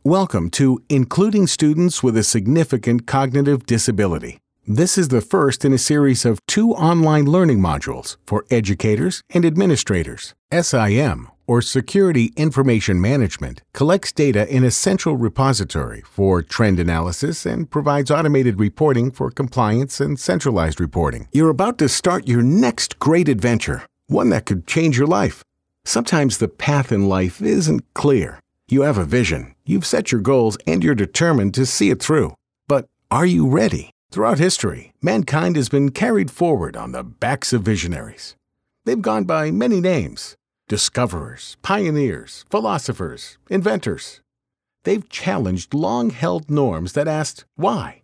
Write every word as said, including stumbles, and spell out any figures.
Welcome to Including Students with a Significant Cognitive Disability. This is the first in a series of two online learning modules for educators and administrators. S I M, or Security Information Management, collects data in a central repository for trend analysis and provides automated reporting for compliance and centralized reporting. You're about to start your next great adventure, one that could change your life. Sometimes the path in life isn't clear. You have a vision, you've set your goals, and you're determined to see it through. But are you ready? Throughout history, mankind has been carried forward on the backs of visionaries. They've gone by many names: discoverers, pioneers, philosophers, inventors. They've challenged long-held norms that asked, why?